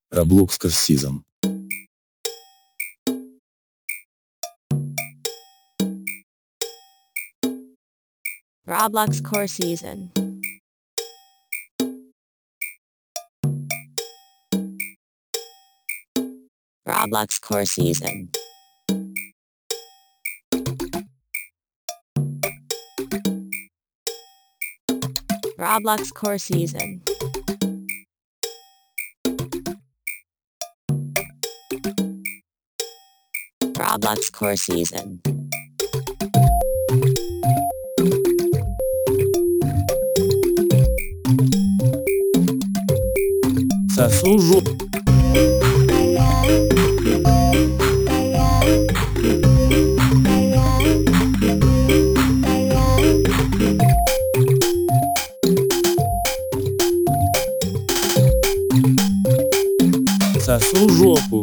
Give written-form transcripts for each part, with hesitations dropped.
Roblox Core Season. Roblox Core Season. Roblox Core Season. Roblox Core Season. Roblox Core Season. Zasłużu. Zasłużoku.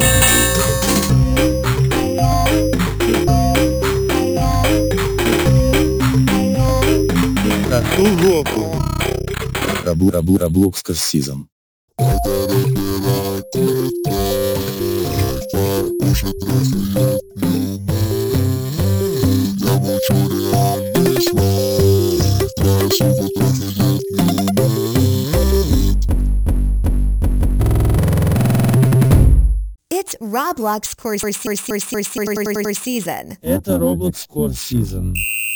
Zasłużoku. Roblox Core Season. It's Roblox Core Season. Это Roblox Core Season.